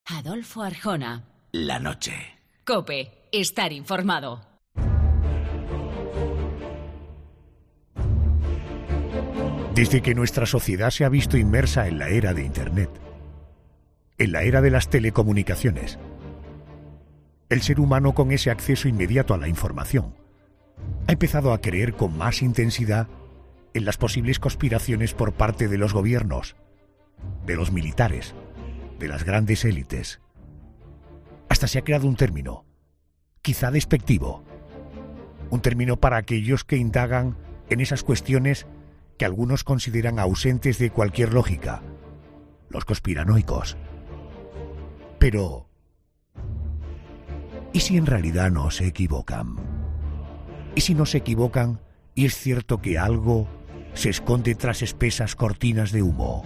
Adolfo Arjona. La noche. COPE. Estar informado. Desde que nuestra sociedad se ha visto inmersa en la era de Internet, en la era de las telecomunicaciones, el ser humano, con ese acceso inmediato a la información, ha empezado a creer con más intensidad en las posibles conspiraciones por parte de los gobiernos, de los militares, de las grandes élites. Hasta se ha creado un término, quizá despectivo, un término para aquellos que indagan en esas cuestiones que algunos consideran ausentes de cualquier lógica, los conspiranoicos. Pero, ¿y si en realidad no se equivocan? ¿Y si no se equivocan y es cierto que algo se esconde tras espesas cortinas de humo?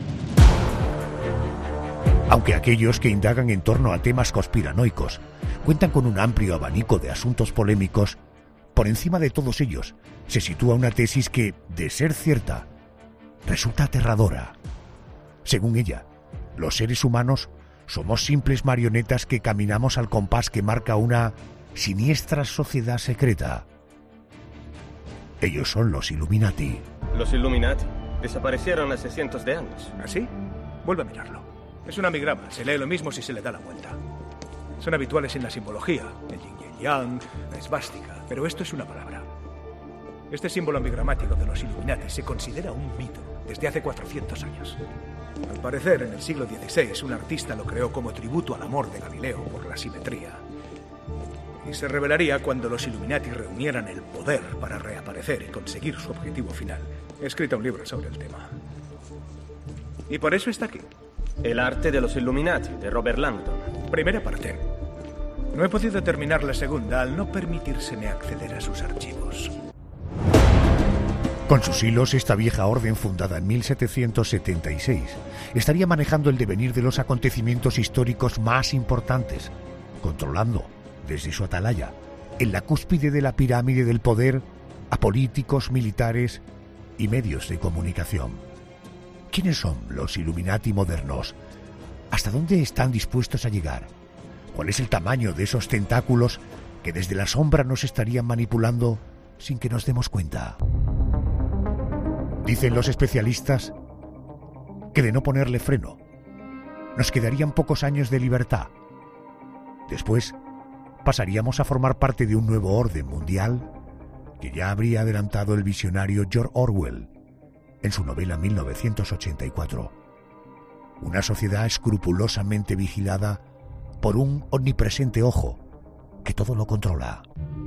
Aunque aquellos que indagan en torno a temas conspiranoicos cuentan con un amplio abanico de asuntos polémicos, por encima de todos ellos se sitúa una tesis que, de ser cierta, resulta aterradora. Según ella, los seres humanos somos simples marionetas que caminamos al compás que marca una siniestra sociedad secreta. Ellos son los Illuminati. Los Illuminati desaparecieron hace cientos de años. ¿Así? Vuelve a mirarlo. Es un amigrama, se lee lo mismo si se le da la vuelta. Son habituales en la simbología, el yin y el yang, la esvástica, pero esto es una palabra. Este símbolo amigramático de los Illuminati se considera un mito desde hace 400 años. Al parecer, en el siglo XVI, un artista lo creó como tributo al amor de Galileo por la simetría. Y se revelaría cuando los Illuminati reunieran el poder para reaparecer y conseguir su objetivo final. He escrito un libro sobre el tema. Y por eso está aquí. El arte de los Illuminati, de Robert Langdon. Primera parte. No he podido terminar la segunda al no permitírseme acceder a sus archivos. Con sus hilos, esta vieja orden, fundada en 1776, estaría manejando el devenir de los acontecimientos históricos más importantes, controlando, desde su atalaya, en la cúspide de la pirámide del poder, a políticos, militares y medios de comunicación. ¿Quiénes son los Illuminati modernos? ¿Hasta dónde están dispuestos a llegar? ¿Cuál es el tamaño de esos tentáculos que desde la sombra nos estarían manipulando sin que nos demos cuenta? Dicen los especialistas que de no ponerle freno, nos quedarían pocos años de libertad. Después pasaríamos a formar parte de un nuevo orden mundial que ya habría adelantado el visionario George Orwell en su novela 1984. Una sociedad escrupulosamente vigilada por un omnipresente ojo que todo lo controla.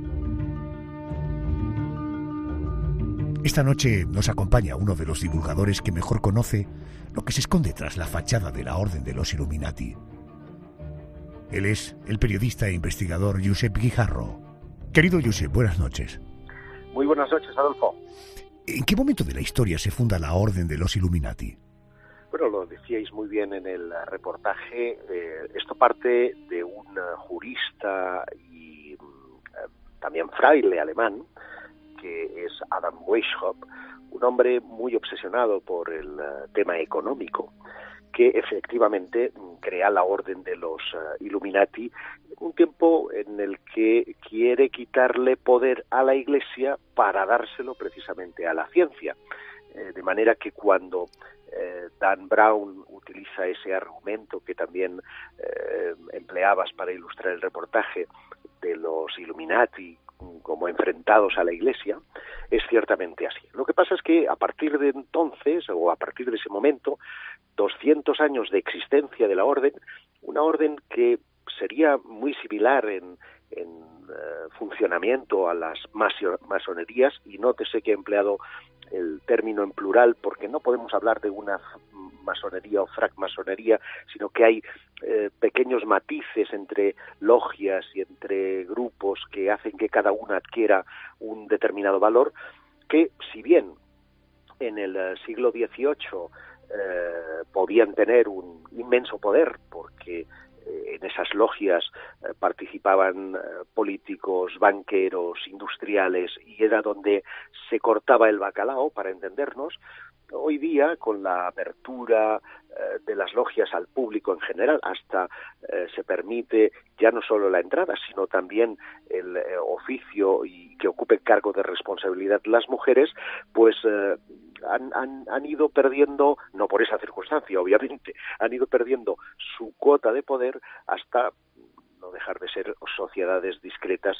Esta noche nos acompaña uno de los divulgadores que mejor conoce lo que se esconde tras la fachada de la Orden de los Illuminati. Él es el periodista e investigador Josep Guijarro. Querido Josep, buenas noches. Muy buenas noches, Adolfo. ¿En qué momento de la historia se funda la Orden de los Illuminati? Bueno, lo decíais muy bien en el reportaje. Esto parte de un jurista y también fraile alemán, que es Adam Weishaupt, un hombre muy obsesionado por el tema económico, que efectivamente crea la Orden de los Illuminati en un tiempo en el que quiere quitarle poder a la Iglesia para dárselo precisamente a la ciencia. De manera que cuando Dan Brown utiliza ese argumento que también empleabas para ilustrar el reportaje de los Illuminati como enfrentados a la Iglesia, es ciertamente así. Lo que pasa es que a partir de entonces, o a partir de ese momento, 200 años de existencia de la orden, una orden que sería muy similar en funcionamiento a las masonerías, y nótese que he empleado el término en plural porque no podemos hablar de una masonería o francmasonería, sino que hay pequeños matices entre logias y entre grupos que hacen que cada una adquiera un determinado valor, que si bien en el siglo XVIII podían tener un inmenso poder, porque en esas logias participaban políticos, banqueros, industriales, y era donde se cortaba el bacalao, para entendernos, hoy día, con la apertura de las logias al público en general, hasta se permite ya no solo la entrada, sino también el oficio y que ocupe cargo de responsabilidad las mujeres, pues han ido perdiendo, no por esa circunstancia, obviamente, han ido perdiendo su cuota de poder hasta no dejar de ser sociedades discretas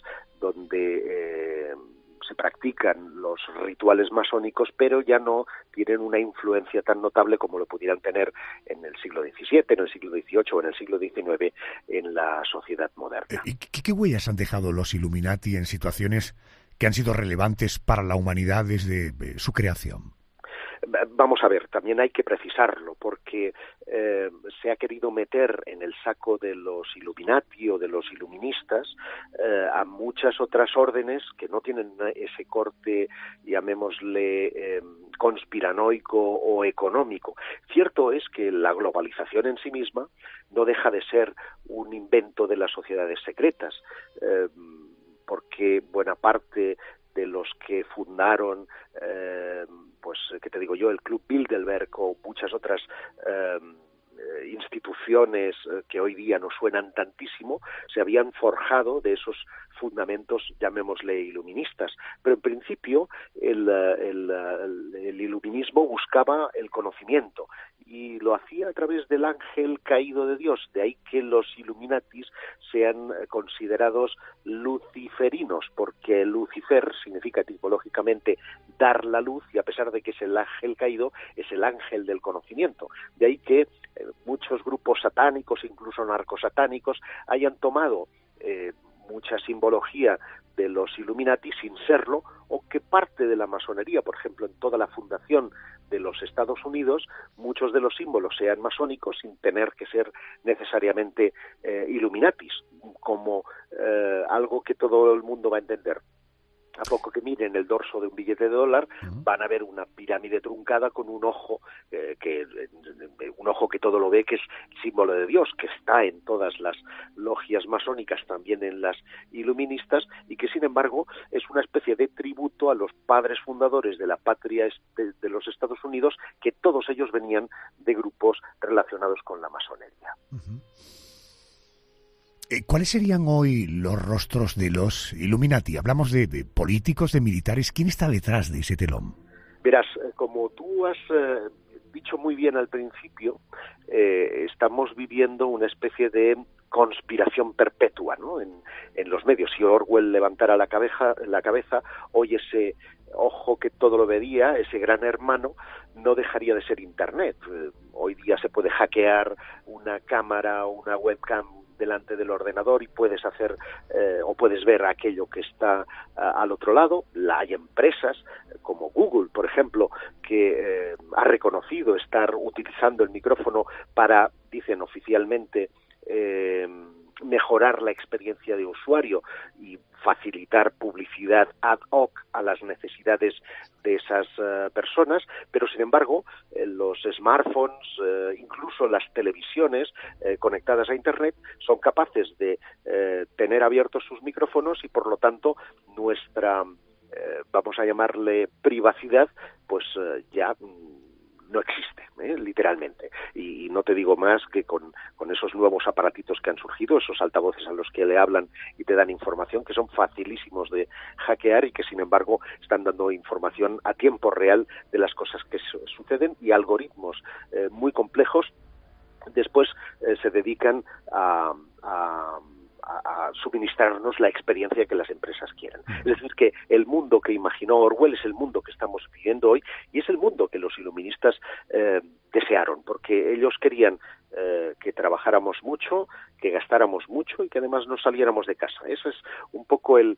donde se practican los rituales masónicos, pero ya no tienen una influencia tan notable como lo pudieran tener en el siglo XVII, en el siglo XVIII o en el siglo XIX en la sociedad moderna. ¿Qué huellas han dejado los Illuminati en situaciones que han sido relevantes para la humanidad desde su creación? Vamos a ver, también hay que precisarlo, porque se ha querido meter en el saco de los Illuminati o de los iluministas a muchas otras órdenes que no tienen ese corte, llamémosle, conspiranoico o económico. Cierto es que la globalización en sí misma no deja de ser un invento de las sociedades secretas, porque buena parte de los que fundaron pues, ¿qué te digo yo?, el Club Bilderberg o muchas otras instituciones que hoy día nos suenan tantísimo, se habían forjado de esos fundamentos, llamémosle, iluministas. Pero en principio el iluminismo buscaba el conocimiento y lo hacía a través del ángel caído de Dios, de ahí que los Illuminatis sean considerados luciferinos, porque Lucifer significa etimológicamente dar la luz, y a pesar de que es el ángel caído, es el ángel del conocimiento. De ahí que muchos grupos satánicos, incluso narcosatánicos, hayan tomado mucha simbología de los Illuminati sin serlo, o que parte de la masonería, por ejemplo, en toda la fundación de los Estados Unidos, muchos de los símbolos sean masónicos sin tener que ser necesariamente Illuminatis, como algo que todo el mundo va a entender. A poco que miren el dorso de un billete de dólar, van a ver una pirámide truncada con un ojo que todo lo ve, que es símbolo de Dios, que está en todas las logias masónicas, también en las iluministas, y que sin embargo es una especie de tributo a los padres fundadores de la patria de los Estados Unidos, que todos ellos venían de grupos relacionados con la masonería. ¿Cuáles serían hoy los rostros de los Illuminati? Hablamos de políticos, de militares. ¿Quién está detrás de ese telón? Verás, como tú has dicho muy bien al principio, estamos viviendo una especie de conspiración perpetua, ¿no?, en los medios. Si Orwell levantara la cabeza, hoy ese ojo que todo lo veía, ese gran hermano, no dejaría de ser Internet. Hoy día se puede hackear una cámara o una webcam delante del ordenador y puedes hacer o puedes ver aquello que está al otro lado. Hay empresas como Google, por ejemplo, que ha reconocido estar utilizando el micrófono para, dicen oficialmente, mejorar la experiencia de usuario y facilitar publicidad ad hoc a las necesidades de esas personas, pero sin embargo los smartphones, incluso las televisiones conectadas a Internet, son capaces de tener abiertos sus micrófonos y por lo tanto nuestra, vamos a llamarle, privacidad, pues ya no existe, literalmente. Y no te digo más que con esos nuevos aparatitos que han surgido, esos altavoces a los que le hablan y te dan información, que son facilísimos de hackear y que sin embargo están dando información a tiempo real de las cosas que suceden, y algoritmos muy complejos después se dedican a suministrarnos la experiencia que las empresas quieren. Es decir, que el mundo que imaginó Orwell es el mundo que estamos viviendo hoy, y es el mundo que los iluministas desearon, porque ellos querían que trabajáramos mucho, que gastáramos mucho y que además no saliéramos de casa. Eso es un poco el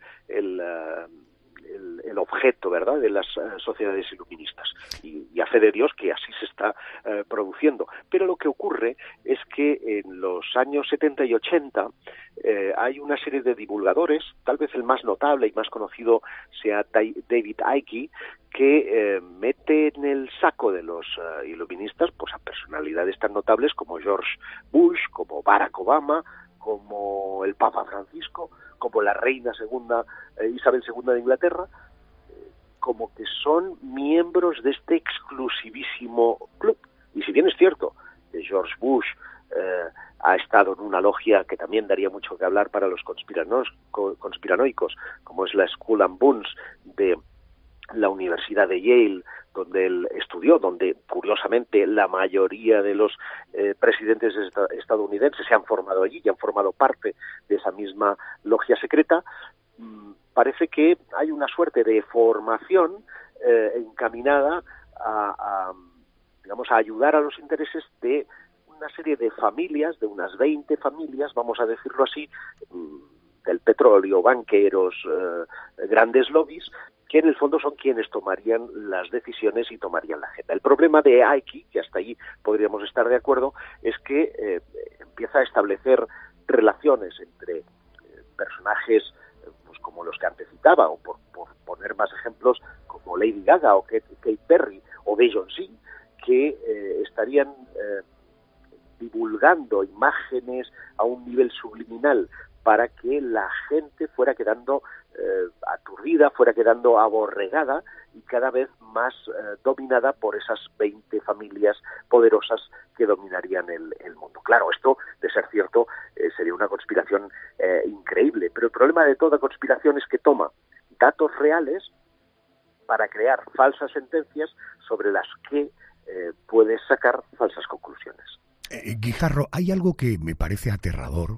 objeto, ¿verdad?, de las sociedades iluministas, y a fe de Dios que así se está produciendo. Pero lo que ocurre es que en los años 70 y 80 hay una serie de divulgadores, tal vez el más notable y más conocido sea David Icke, que mete en el saco de los iluministas pues a personalidades tan notables como George Bush, como Barack Obama, como el Papa Francisco, como la reina Isabel II de Inglaterra, como que son miembros de este exclusivísimo club. Y si bien es cierto que George Bush ha estado en una logia que también daría mucho que hablar para los conspiranoicos, como es la Skull and Bones de la Universidad de Yale, donde él estudió, donde curiosamente la mayoría de los presidentes estadounidenses se han formado allí y han formado parte de esa misma logia secreta. Parece que hay una suerte de formación encaminada a ayudar a los intereses de una serie de familias, de unas 20 familias, vamos a decirlo así, del petróleo, banqueros, grandes lobbies, que en el fondo son quienes tomarían las decisiones y tomarían la agenda. El problema de Ike, que hasta ahí podríamos estar de acuerdo, es que empieza a establecer relaciones entre personajes pues como los que antes citaba, o por poner más ejemplos, como Lady Gaga o Katy Perry o Beyoncé, que estarían divulgando imágenes a un nivel subliminal para que la gente fuera quedando aturdida, fuera quedando aborregada y cada vez más dominada por esas 20 familias poderosas que dominarían el mundo. Claro, esto, de ser cierto, sería una conspiración increíble, pero el problema de toda conspiración es que toma datos reales para crear falsas sentencias sobre las que puedes sacar falsas conclusiones. Guijarro, hay algo que me parece aterrador.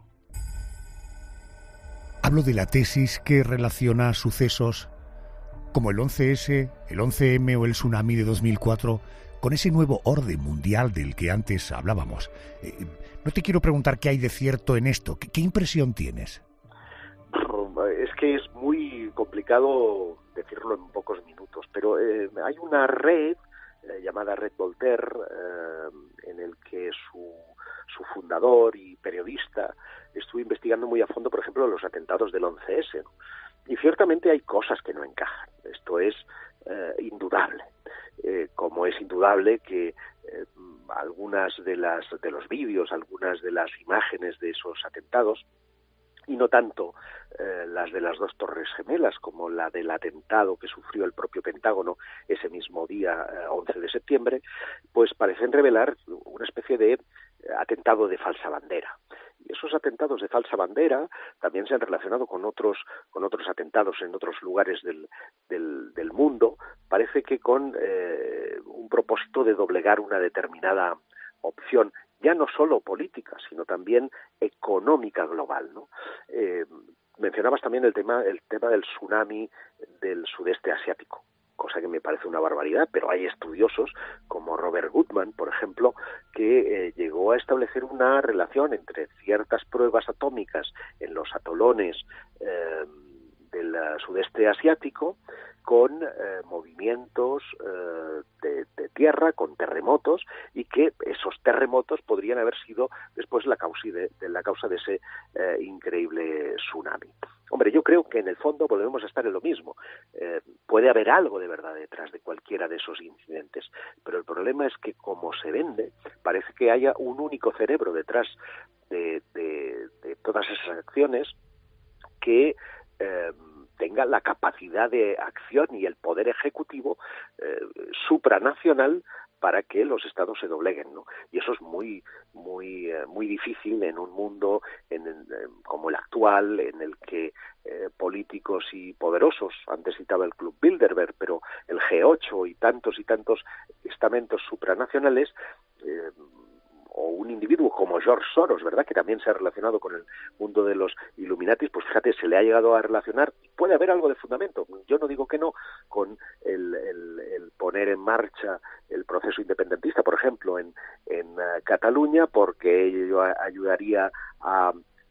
Hablo de la tesis que relaciona sucesos como el 11S, el 11M o el tsunami de 2004 con ese nuevo orden mundial del que antes hablábamos. No te quiero preguntar qué hay de cierto en esto. ¿Qué impresión tienes? Es que es muy complicado decirlo en pocos minutos, pero hay una red llamada Red Voltaire, en el que su fundador y periodista estuvo investigando muy a fondo, por ejemplo, los atentados del 11S, ¿no? Y ciertamente hay cosas que no encajan. Esto es indudable. Como es indudable que algunas de los vídeos, algunas de las imágenes de esos atentados, y no tanto las de las 2 torres gemelas como la del atentado que sufrió el propio Pentágono ese mismo día 11 de septiembre, pues parecen revelar una especie de atentado de falsa bandera. Y esos atentados de falsa bandera también se han relacionado con otros atentados en otros lugares del mundo, parece que con un propósito de doblegar una determinada opción, ya no solo política, sino también económica global, ¿no? Mencionabas también el tema del tsunami del sudeste asiático, cosa que me parece una barbaridad, pero hay estudiosos como Robert Goodman, por ejemplo, que llegó a establecer una relación entre ciertas pruebas atómicas en los atolones del sudeste asiático con movimientos de tierra, con terremotos, y que esos terremotos podrían haber sido después la causa de ese increíble tsunami. Hombre, yo creo que en el fondo volvemos a estar en lo mismo. Puede haber algo de verdad detrás de cualquiera de esos incidentes, pero el problema es que como se vende, parece que haya un único cerebro detrás de todas esas acciones que tenga la capacidad de acción y el poder ejecutivo supranacional para que los estados se dobleguen, ¿no? Y eso es muy difícil en un mundo como el actual, en el que políticos y poderosos, antes citaba el Club Bilderberg, pero el G8 y tantos estamentos supranacionales, o un individuo como George Soros, ¿verdad?, que también se ha relacionado con el mundo de los Illuminatis, pues fíjate, se le ha llegado a relacionar, puede haber algo de fundamento, yo no digo que no, con el poner en marcha el proceso independentista, por ejemplo, en Cataluña, porque ello ayudaría a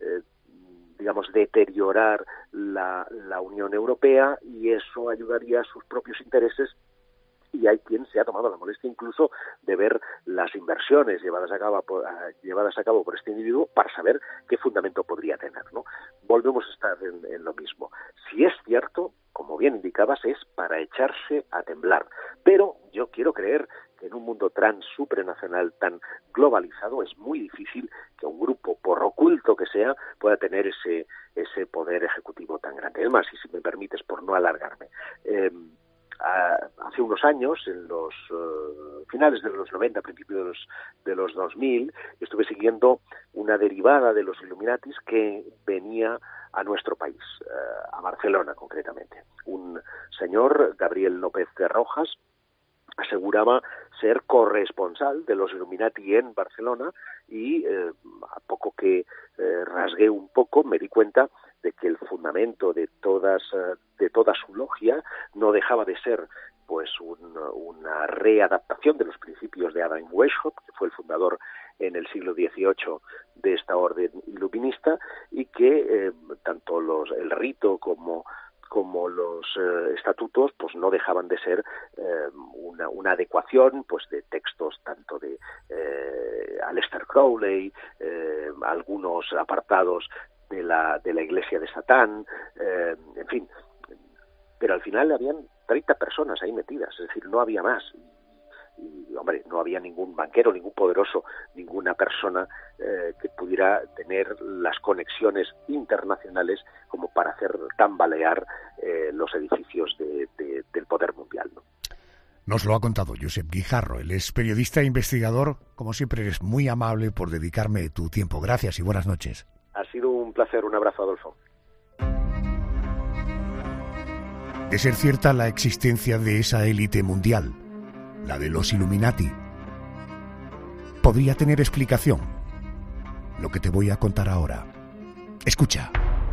deteriorar la Unión Europea, y eso ayudaría a sus propios intereses. Y hay quien se ha tomado la molestia incluso de ver las inversiones llevadas a cabo por este individuo para saber qué fundamento podría tener, ¿no? Volvemos a estar en lo mismo. Si es cierto, como bien indicabas, es para echarse a temblar. Pero yo quiero creer que en un mundo tan supranacional, tan globalizado, es muy difícil que un grupo, por oculto que sea, pueda tener ese poder ejecutivo tan grande. Es más, y si me permites, por no alargarme, hace unos años, en los finales de los 90, principios de los 2000, estuve siguiendo una derivada de los Illuminatis que venía a nuestro país, a Barcelona concretamente. Un señor, Gabriel López de Rojas, aseguraba ser corresponsal de los Illuminati en Barcelona y a poco que rasgué un poco me di cuenta de que el fundamento de toda su logia no dejaba de ser pues una readaptación de los principios de Adam Weishaupt, que fue el fundador en el siglo XVIII de esta orden iluminista, y que tanto el rito como los estatutos pues no dejaban de ser una adecuación pues de textos tanto de Aleister Crowley, algunos apartados de la Iglesia de Satán, en fin, pero al final habían 30 personas ahí metidas, es decir, no había más. Y, hombre, no había ningún banquero, ningún poderoso, ninguna persona que pudiera tener las conexiones internacionales como para hacer tambalear los edificios del poder mundial, ¿no? Nos lo ha contado Josep Guijarro. Él es periodista e investigador. Como siempre, eres muy amable por dedicarme tu tiempo. Gracias y buenas noches. Ha sido un placer. Un abrazo, Adolfo. De ser cierta la existencia de esa élite mundial, la de los Illuminati, podría tener explicación lo que te voy a contar ahora. Escucha.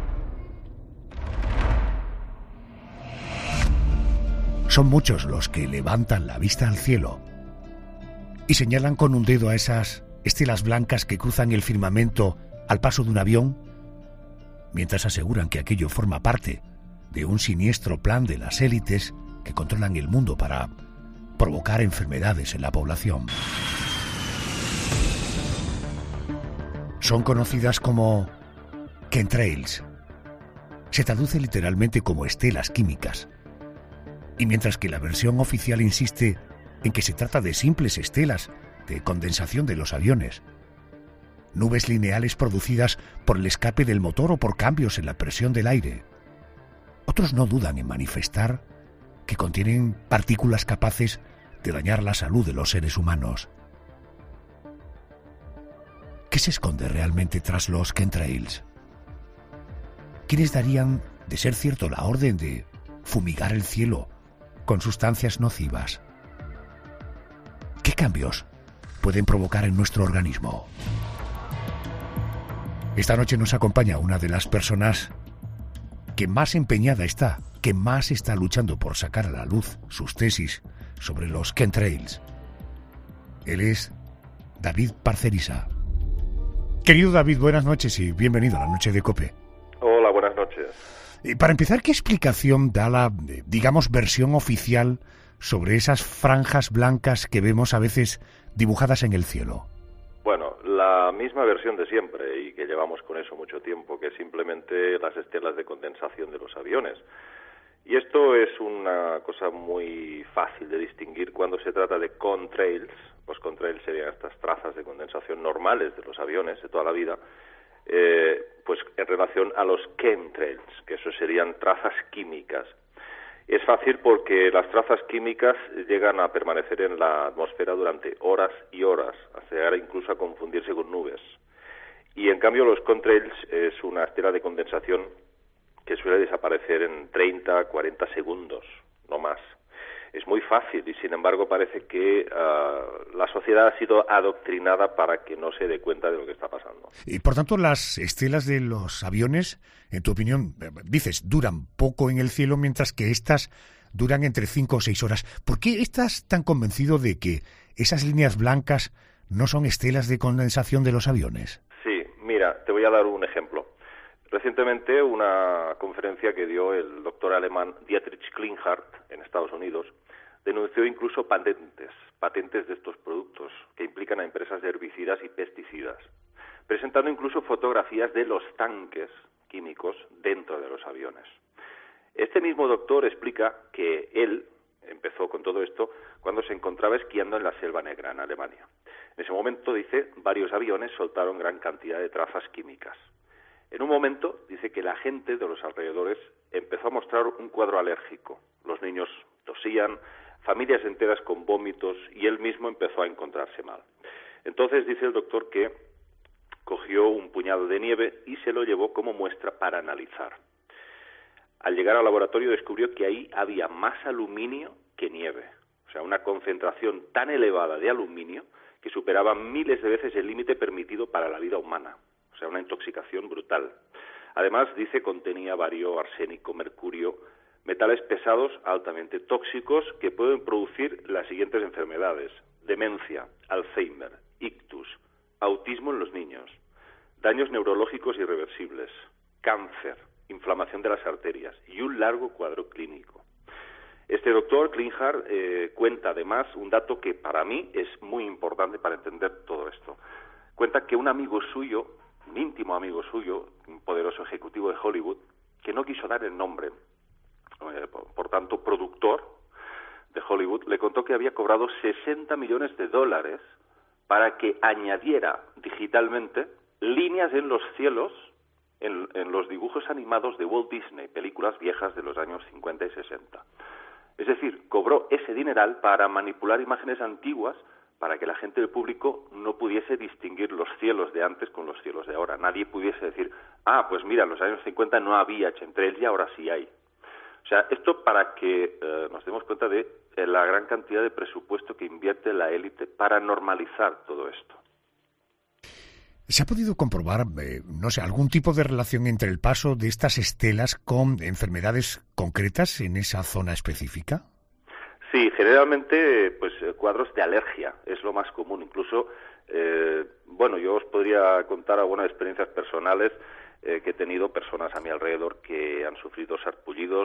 Son muchos los que levantan la vista al cielo y señalan con un dedo a esas estelas blancas que cruzan el firmamento al paso de un avión, mientras aseguran que aquello forma parte de un siniestro plan de las élites que controlan el mundo para provocar enfermedades en la población. Son conocidas como chemtrails. Se traduce literalmente como estelas químicas. Y mientras que la versión oficial insiste en que se trata de simples estelas de condensación de los aviones, nubes lineales producidas por el escape del motor o por cambios en la presión del aire, otros no dudan en manifestar que contienen partículas capaces de dañar la salud de los seres humanos. ¿Qué se esconde realmente tras los chemtrails? ¿Quiénes darían, de ser cierto, la orden de fumigar el cielo con sustancias nocivas? ¿Qué cambios pueden provocar en nuestro organismo? Esta noche nos acompaña una de las personas que más empeñada está, que más está luchando por sacar a la luz sus tesis sobre los chemtrails. Él es David Parcerisa. Querido David, buenas noches y bienvenido a la Noche de COPE. Hola, buenas noches. Y para empezar, ¿qué explicación da la, digamos, versión oficial sobre esas franjas blancas que vemos a veces dibujadas en el cielo? Bueno, la misma versión de siempre, y que llevamos con eso mucho tiempo, que es simplemente las estelas de condensación de los aviones. Y esto es una cosa muy fácil de distinguir cuando se trata de contrails. Los contrails serían estas trazas de condensación normales de los aviones de toda la vida, pues en relación a los chemtrails, que eso serían trazas químicas. Es fácil porque las trazas químicas llegan a permanecer en la atmósfera durante horas y horas, hasta llegar incluso a confundirse con nubes. Y en cambio los contrails es una estela de condensación que suele desaparecer en 30, 40 segundos, no más. Es muy fácil y, sin embargo, parece que la sociedad ha sido adoctrinada para que no se dé cuenta de lo que está pasando. Y, por tanto, las estelas de los aviones, en tu opinión, dices, duran poco en el cielo, mientras que estas duran entre 5 o 6 horas. ¿Por qué estás tan convencido de que esas líneas blancas no son estelas de condensación de los aviones? Sí, mira, te voy a dar un ejemplo. Recientemente, una conferencia que dio el doctor alemán Dietrich Klinghardt en Estados Unidos denunció incluso patentes de estos productos que implican a empresas de herbicidas y pesticidas, presentando incluso fotografías de los tanques químicos dentro de los aviones. Este mismo doctor explica que él empezó con todo esto cuando se encontraba esquiando en la Selva Negra, en Alemania. En ese momento, dice, varios aviones soltaron gran cantidad de trazas químicas. En un momento, dice que la gente de los alrededores empezó a mostrar un cuadro alérgico. Los niños tosían, familias enteras con vómitos, y él mismo empezó a encontrarse mal. Entonces dice el doctor que cogió un puñado de nieve y se lo llevó como muestra para analizar. Al llegar al laboratorio descubrió que ahí había más aluminio que nieve, o sea, una concentración tan elevada de aluminio que superaba miles de veces el límite permitido para la vida humana, o sea, una intoxicación brutal. Además, dice, contenía bario, arsénico, mercurio, metales pesados altamente tóxicos que pueden producir las siguientes enfermedades: demencia, Alzheimer, ictus, autismo en los niños, daños neurológicos irreversibles, cáncer, inflamación de las arterias y un largo cuadro clínico. Este doctor Klinghardt cuenta además un dato que para mí es muy importante para entender todo esto. Cuenta que un amigo suyo, un íntimo amigo suyo, un poderoso ejecutivo de Hollywood, que no quiso dar el nombre, por tanto productor de Hollywood, le contó que había cobrado $60 millones para que añadiera digitalmente líneas en los cielos en los dibujos animados de Walt Disney, películas viejas de los años 50 y 60. Es decir, cobró ese dineral para manipular imágenes antiguas para que la gente del público no pudiese distinguir los cielos de antes con los cielos de ahora. Nadie pudiese decir, pues mira, en los años 50 no había chemtrails y ahora sí hay. O sea, esto para que nos demos cuenta de la gran cantidad de presupuesto que invierte la élite para normalizar todo esto. ¿Se ha podido comprobar, algún tipo de relación entre el paso de estas estelas con enfermedades concretas en esa zona específica? Sí, generalmente, cuadros de alergia es lo más común. Incluso, yo os podría contar algunas experiencias personales que he tenido, personas a mi alrededor que han sufrido sarpullidos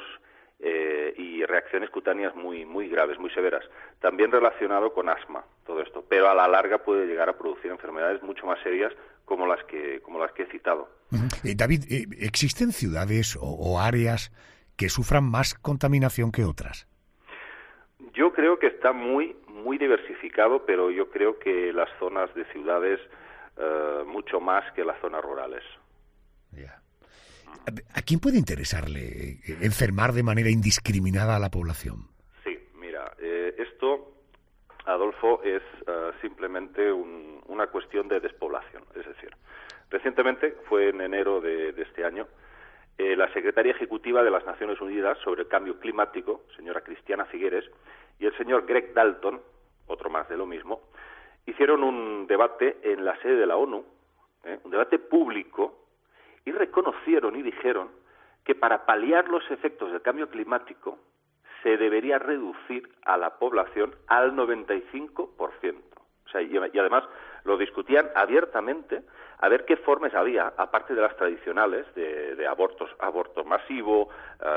y reacciones cutáneas muy graves, muy severas. También relacionado con asma, todo esto. Pero a la larga puede llegar a producir enfermedades mucho más serias como las que he citado. David, ¿existen ciudades o áreas que sufran más contaminación que otras? Yo creo que está muy diversificado, pero yo creo que las zonas de ciudades mucho más que las zonas rurales. Yeah. ¿A quién puede interesarle enfermar de manera indiscriminada a la población? Sí, mira, esto, Adolfo, es simplemente una cuestión de despoblación. Es decir, recientemente, fue en enero de este año, la secretaria ejecutiva de las Naciones Unidas sobre el cambio climático, señora Cristiana Figueres, y el señor Greg Dalton, otro más de lo mismo, hicieron un debate en la sede de la ONU, un debate público, y reconocieron y dijeron que para paliar los efectos del cambio climático se debería reducir a la población al 95%. O sea, y además lo discutían abiertamente a ver qué formas había, aparte de las tradicionales de aborto masivo,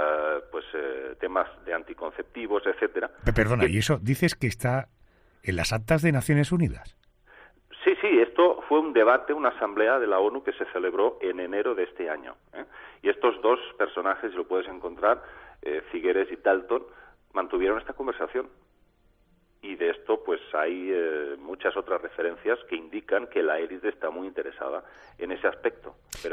temas de anticonceptivos, etcétera. Perdona, ¿y eso dices que está en las actas de Naciones Unidas? Sí, esto fue un debate, una asamblea de la ONU que se celebró en enero de este año. Y estos dos personajes, lo puedes encontrar, Figueres y Dalton, mantuvieron esta conversación. Y de esto, hay muchas otras referencias que indican que la élite está muy interesada en ese aspecto. Pero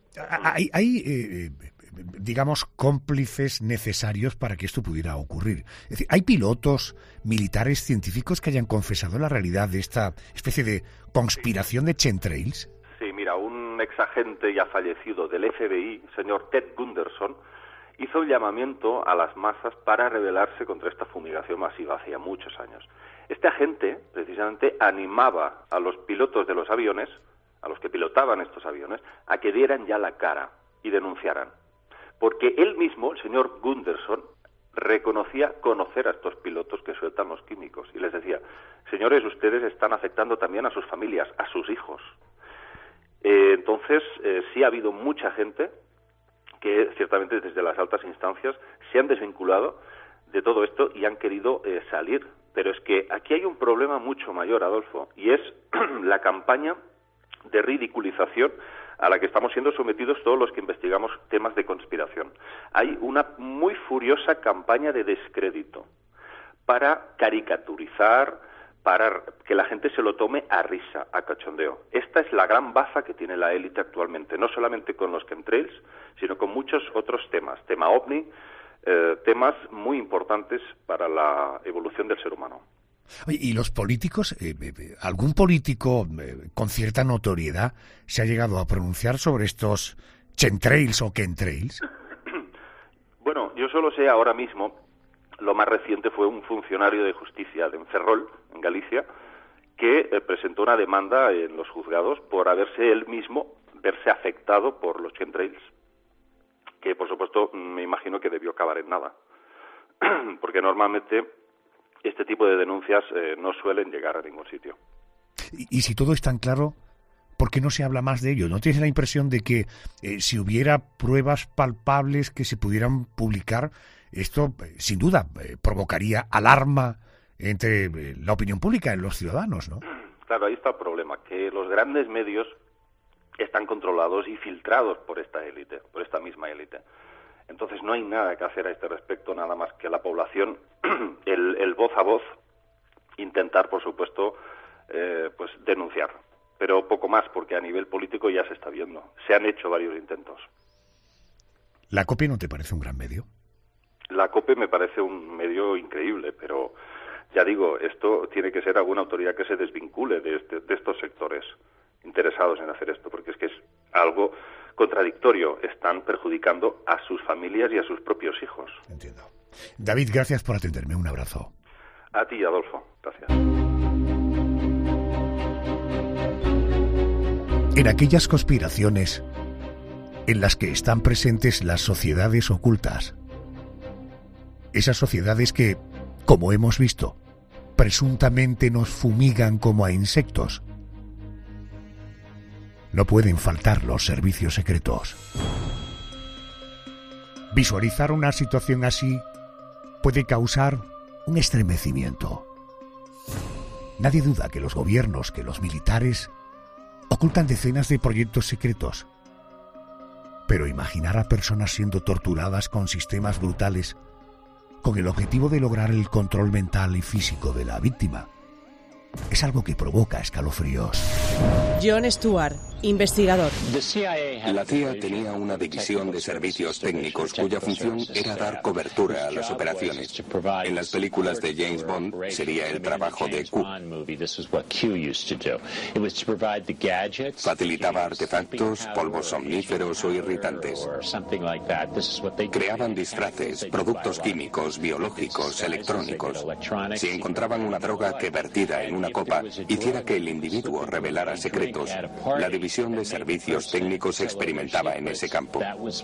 hay digamos, cómplices necesarios para que esto pudiera ocurrir. Es decir, ¿hay pilotos militares científicos que hayan confesado la realidad de esta especie de conspiración de chemtrails? Sí, mira, un exagente ya fallecido del FBI, señor Ted Gunderson, hizo un llamamiento a las masas para rebelarse contra esta fumigación masiva hacía muchos años. Este agente, precisamente, animaba a los pilotos de los aviones, a los que pilotaban estos aviones, a que dieran ya la cara y denunciaran. Porque él mismo, el señor Gunderson, reconocía conocer a estos pilotos que sueltan los químicos. Y les decía, señores, ustedes están afectando también a sus familias, a sus hijos. Entonces, sí ha habido mucha gente que, ciertamente desde las altas instancias, se han desvinculado de todo esto y han querido salir. Pero es que aquí hay un problema mucho mayor, Adolfo, y es la campaña de ridiculización a la que estamos siendo sometidos todos los que investigamos temas de conspiración. Hay una muy furiosa campaña de descrédito para caricaturizar, para que la gente se lo tome a risa, a cachondeo. Esta es la gran baza que tiene la élite actualmente, no solamente con los chemtrails, sino con muchos otros temas. Tema OVNI, temas muy importantes para la evolución del ser humano. Oye, ¿y los políticos? ¿Algún político con cierta notoriedad se ha llegado a pronunciar sobre estos chemtrails o chemtrails? Bueno, yo solo sé ahora mismo, lo más reciente fue un funcionario de justicia en Ferrol, en Galicia, que presentó una demanda en los juzgados por verse afectado por los chemtrails, que por supuesto me imagino que debió acabar en nada, porque normalmente este tipo de denuncias no suelen llegar a ningún sitio. Y si todo es tan claro, ¿por qué no se habla más de ello? ¿No tienes la impresión de que si hubiera pruebas palpables que se pudieran publicar, esto sin duda provocaría alarma entre la opinión pública, en los ciudadanos, ¿no? Claro, ahí está el problema, que los grandes medios están controlados y filtrados por esta élite, por esta misma élite. Entonces no hay nada que hacer a este respecto, nada más que la población, el voz a voz, intentar, por supuesto, pues denunciar. Pero poco más, porque a nivel político ya se está viendo. Se han hecho varios intentos. ¿La COPE no te parece un gran medio? La COPE me parece un medio increíble, pero ya digo, esto tiene que ser alguna autoridad que se desvincule de estos sectores interesados en hacer esto, porque es que es algo contradictorio. Están perjudicando a sus familias y a sus propios hijos. Entiendo. David, gracias por atenderme. Un abrazo. A ti, Adolfo. Gracias. En aquellas conspiraciones en las que están presentes las sociedades ocultas, esas sociedades que, como hemos visto, presuntamente nos fumigan como a insectos, no pueden faltar los servicios secretos. Visualizar una situación así puede causar un estremecimiento. Nadie duda que los gobiernos, que los militares, ocultan decenas de proyectos secretos. Pero imaginar a personas siendo torturadas con sistemas brutales, con el objetivo de lograr el control mental y físico de la víctima, es algo que provoca escalofríos. Jon Stewart, investigador. La CIA tenía una división de servicios técnicos cuya función era dar cobertura a las operaciones. En las películas de James Bond sería el trabajo de Q. Facilitaba artefactos, polvos somníferos o irritantes. Creaban disfraces, productos químicos, biológicos, electrónicos. Si encontraban una droga que vertida en una copa hiciera que el individuo revelara secretos, la división de servicios técnicos experimentaba en ese campo.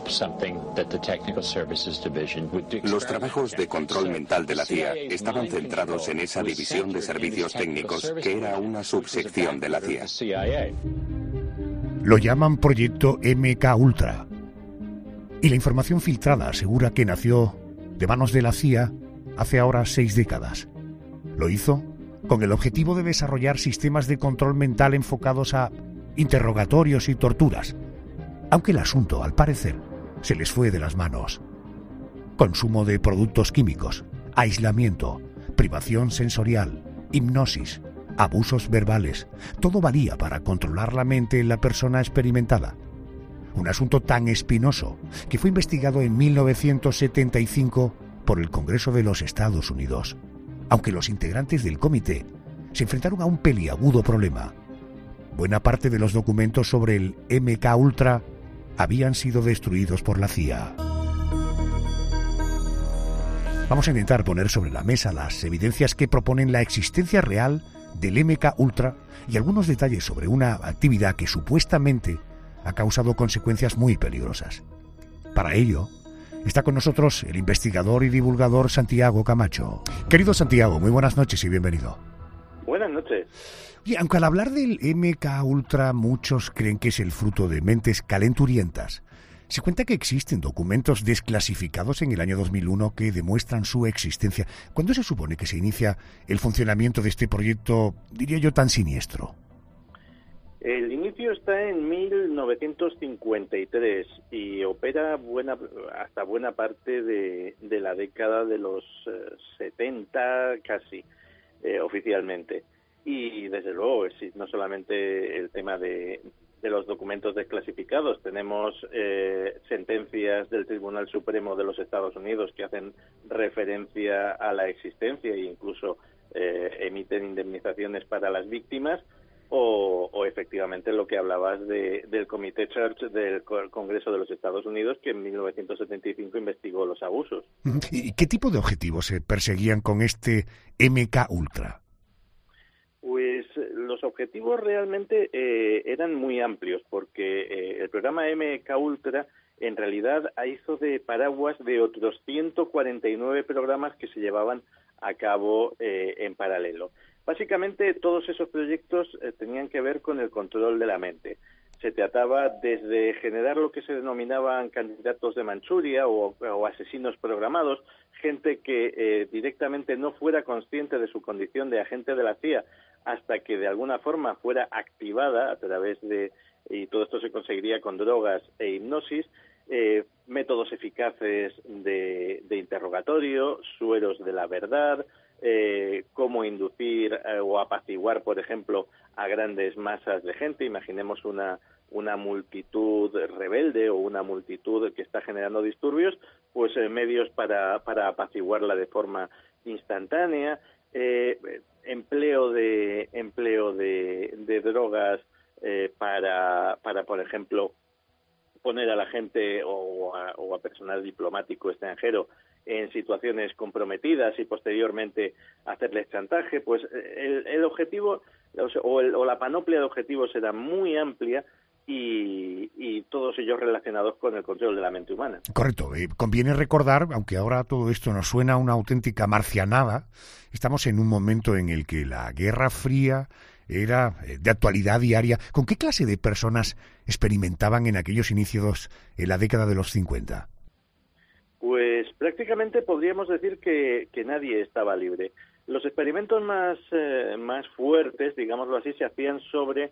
Los trabajos de control mental de la CIA estaban centrados en esa división de servicios técnicos, que era una subsección de la CIA. Lo llaman Proyecto MK-Ultra. Y la información filtrada asegura que nació de manos de la CIA hace ahora 6 décadas. Lo hizo con el objetivo de desarrollar sistemas de control mental enfocados a interrogatorios y torturas, aunque el asunto, al parecer, se les fue de las manos. Consumo de productos químicos, aislamiento, privación sensorial, hipnosis, abusos verbales, todo valía para controlar la mente en la persona experimentada. Un asunto tan espinoso que fue investigado en 1975 por el Congreso de los Estados Unidos, aunque los integrantes del comité se enfrentaron a un peliagudo problema. Buena parte de los documentos sobre el MK-Ultra habían sido destruidos por la CIA. Vamos a intentar poner sobre la mesa las evidencias que proponen la existencia real del MK-Ultra y algunos detalles sobre una actividad que supuestamente ha causado consecuencias muy peligrosas. Para ello, está con nosotros el investigador y divulgador Santiago Camacho. Querido Santiago, muy buenas noches y bienvenido. Buenas noches. Y aunque al hablar del MK-Ultra muchos creen que es el fruto de mentes calenturientas, se cuenta que existen documentos desclasificados en el año 2001 que demuestran su existencia. ¿Cuándo se supone que se inicia el funcionamiento de este proyecto, diría yo, tan siniestro? El inicio está en 1953 y opera hasta buena parte de la década de los 70 casi, oficialmente. Y desde luego, no solamente el tema de los documentos desclasificados. Tenemos sentencias del Tribunal Supremo de los Estados Unidos que hacen referencia a la existencia e incluso emiten indemnizaciones para las víctimas, o efectivamente lo que hablabas del Comité Church del Congreso de los Estados Unidos, que en 1975 investigó los abusos. ¿Y qué tipo de objetivos se perseguían con este MK Ultra? Pues los objetivos realmente eran muy amplios, porque el programa MK Ultra en realidad hizo de paraguas de otros 149 programas que se llevaban a cabo en paralelo. Básicamente todos esos proyectos tenían que ver con el control de la mente. Se trataba desde generar lo que se denominaban candidatos de Manchuria o asesinos programados, gente que directamente no fuera consciente de su condición de agente de la CIA hasta que de alguna forma fuera activada a través de, y todo esto se conseguiría con drogas e hipnosis, métodos eficaces de interrogatorio, sueros de la verdad, cómo inducir o apaciguar, por ejemplo, a grandes masas de gente. Imaginemos una multitud rebelde o una multitud que está generando disturbios, pues medios para apaciguarla de forma instantánea, empleo de drogas para por ejemplo poner a la gente o a personal diplomático extranjero en situaciones comprometidas y posteriormente hacerles chantaje. Pues el objetivo o la panoplia de objetivos era muy amplia y todos ellos relacionados con el control de la mente humana. Correcto. Conviene recordar, aunque ahora todo esto nos suena a una auténtica marcianada, estamos en un momento en el que la Guerra Fría era de actualidad diaria. ¿Con qué clase de personas experimentaban en aquellos inicios en la década de los 50? Pues prácticamente podríamos decir que nadie estaba libre. Los experimentos más fuertes, digámoslo así, se hacían sobre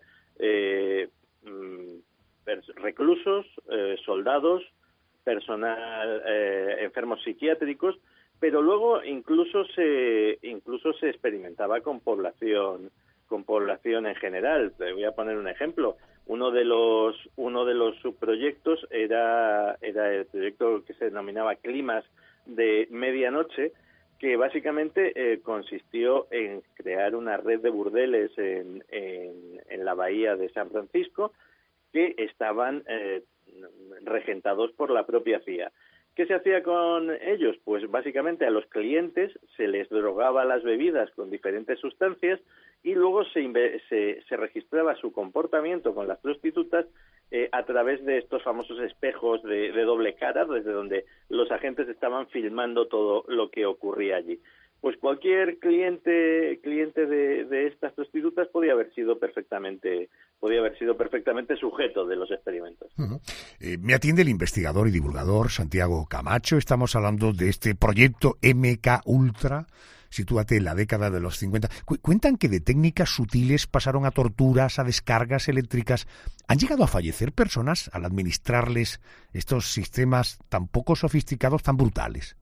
reclusos, soldados, personal, enfermos psiquiátricos, pero luego incluso se experimentaba con población en general. Te voy a poner un ejemplo. Uno de los subproyectos era el proyecto que se denominaba Climas de Medianoche, que básicamente consistió en crear una red de burdeles en la bahía de San Francisco que estaban regentados por la propia CIA. ¿Qué se hacía con ellos? Pues básicamente a los clientes se les drogaba las bebidas con diferentes sustancias y luego se registraba su comportamiento con las prostitutas a través de estos famosos espejos de doble cara, desde donde los agentes estaban filmando todo lo que ocurría allí. Pues cualquier cliente de estas prostitutas podía haber sido perfectamente sujeto de los experimentos. Uh-huh. Me atiende el investigador y divulgador Santiago Camacho. Estamos hablando de este proyecto MK Ultra. Sitúate en la década de los 50. Cuentan que de técnicas sutiles pasaron a torturas, a descargas eléctricas. ¿Han llegado a fallecer personas al administrarles estos sistemas tan poco sofisticados, tan brutales?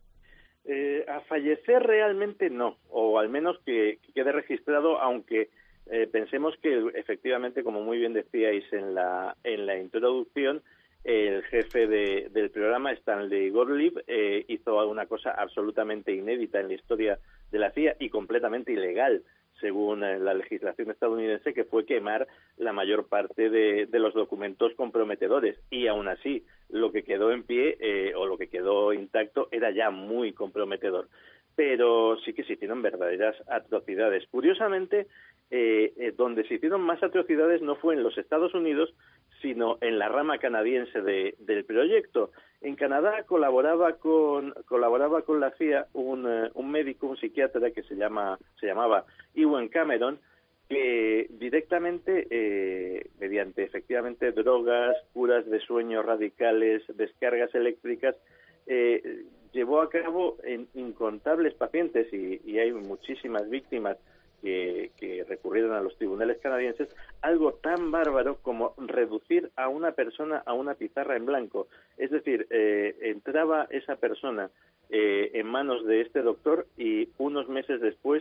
A fallecer realmente no, o al menos que quede registrado, aunque pensemos que efectivamente, como muy bien decíais en la introducción, el jefe del programa, Stanley Gottlieb, hizo una cosa absolutamente inédita en la historia de la CIA y completamente ilegal, según la legislación estadounidense, que fue quemar la mayor parte de los documentos comprometedores. Y aún así, lo que quedó en pie o lo que quedó intacto era ya muy comprometedor. Pero sí que se hicieron verdaderas atrocidades. Curiosamente, donde se hicieron más atrocidades no fue en los Estados Unidos, sino en la rama canadiense del proyecto. En Canadá colaboraba con la CIA un médico, un psiquiatra que se llamaba Ewan Cameron, que directamente, mediante efectivamente drogas, curas de sueño radicales, descargas eléctricas, llevó a cabo en incontables pacientes, y hay muchísimas víctimas que recurrieron a los tribunales canadienses, algo tan bárbaro como reducir a una persona a una pizarra en blanco. Es decir, entraba esa persona en manos de este doctor y unos meses después